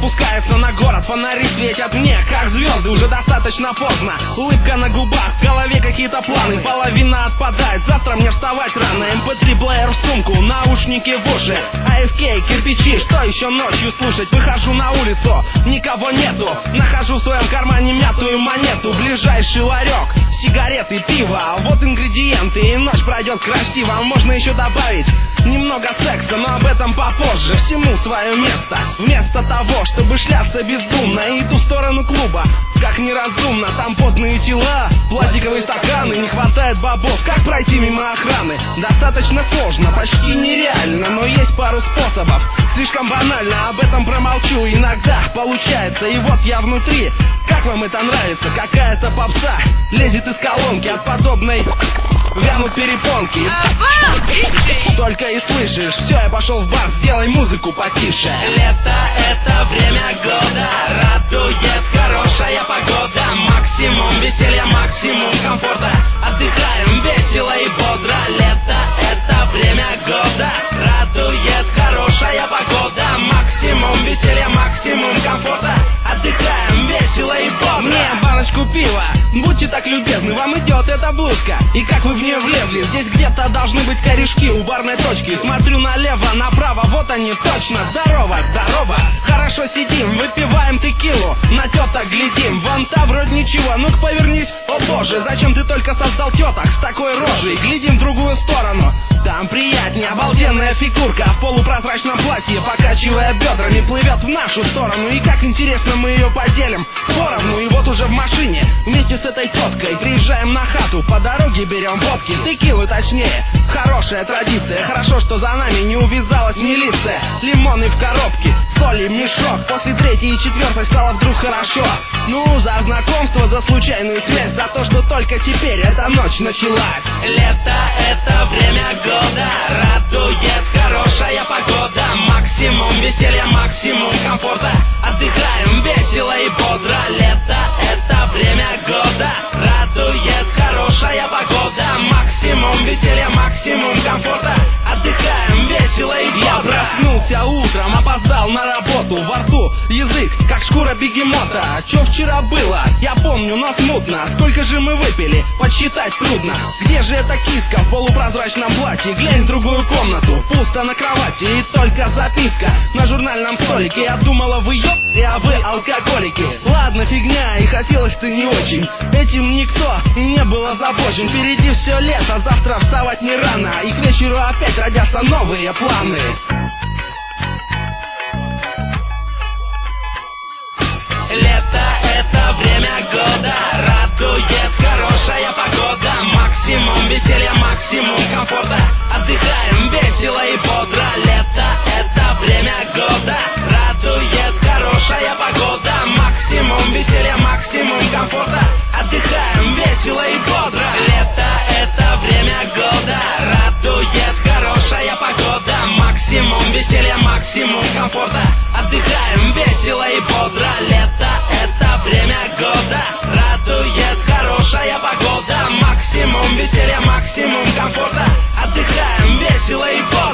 спускается на город, фонари светят мне, как звезды, уже достаточно поздно. Улыбка на губах, в голове какие-то планы, половина отпадает, завтра мне вставать рано. MP3 плеер в сумку, наушники в уши, AFK, кирпичи, что еще ночью слушать? Выхожу на улицу, никого нету, нахожу в своем кармане мятую монету. Ближайший ларек, сигареты, пиво, вот ингредиенты, и ночь пройдет красиво. Можно еще добавить немного секса, но об этом попозже. Всему свое место. Вместо того, чтобы шляться бездумно, иду в сторону клуба, как неразумно. Там потные тела, пластиковые стаканы, не хватает бобов. Как пройти мимо охраны? Достаточно сложно, почти нереально, но есть пару способов. Слишком банально, об этом промолчу. Иногда получается, и вот я внутри. Как вам это нравится? Какая-то попса лезет из колонки, от подобной вянут перепонки. Только и слышишь: все, я пошел в бар, сделай музыку потише. Лето — это время года, радует хорошая погода. Максимум веселья, максимум комфорта, отдыхаем весело и бодро. Лето — это время года, радует хорошая погода. Максимум веселья, максимум комфорта, отдыхаем весело и бодро. Мне баночку пива, будьте так любезны, вам идет эта блузка. И как вы в нее влезли? Здесь где-то должны быть корешки у барной точки. Смотрю налево, направо, вот они точно. Здорово, здорово, хорошо сидим, выпиваем текилу, на теток глядим. Вон та вроде ничего, ну-ка повернись. О боже, зачем ты только создал теток с такой рожей? Глядим в другую сторону, там приятнее, обалденная фигурка в полупрозрачном платье, покачивая бедрами, плывет в нашу сторону. И как интересно мы ее поделим поровну. И вот уже в машине вместе с этой теткой приезжаем на хату, по дороге берем водки, текилы точнее. Хорошая традиция, хорошо, что за нами не увязалась милиция. Лимоны в коробке, соли в мешок. После третьей и четвертой стало вдруг хорошо. Ну, за знакомство, за случайную связь, за то, что только теперь эта ночь началась. Лето — это время года, радует хорошая погода. Максимум веселья, максимум комфорта, отдыхаем весело и бодро. Лето — это время года, радует хорошая погода. Максимум веселья, максимум комфорта, отдыхаем весело и бодро. Я проснулся утром, опоздал на работу, во рту язык, как шкура бегемота. Чё вчера было? Я помню, но смутно. Сколько же мы выпили? Подсчитать трудно. Где же эта киска в полупрозрачном платье? Глянь в другую комнату, пусто на кровати, и только записка на журнальном столике. Я думала, вы а вы алкоголики. Ладно, фигня, и хотелось ты не очень. Этим никто и не был озабочен. Впереди все лето, завтра вставать не рано, и к вечеру опять родятся новые планы. Лето — это время года, радует хорошая погода. Максимум веселья, максимум комфорта, отдыхаем весело и бодро. Лето — это время года, радует хорошая погода. Максимум веселья, максимум комфорта, отдыхаем весело и бодро. Лето — это время года, радует хорошая погода. Максимум веселья, максимум комфорта, отдыхаем весело и бодро. Лето — это время года, радует хорошая погода. Максимум веселья, максимум комфорта, отдыхаем весело и бодро.